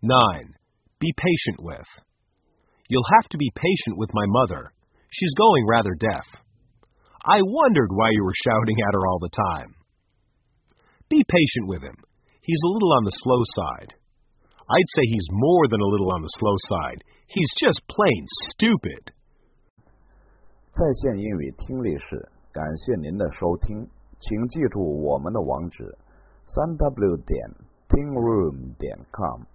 9. Be patient with. You'll have to be patient with my mother. She's going rather deaf. I wondered why you were shouting at her all the time. Be patient with him. He's a little on the slow side. I'd say he's more than a little on the slow side. He's just plain stupid. 在线英语听力室，感谢您的收听，请记住我们的网址：3w.tingroom.com。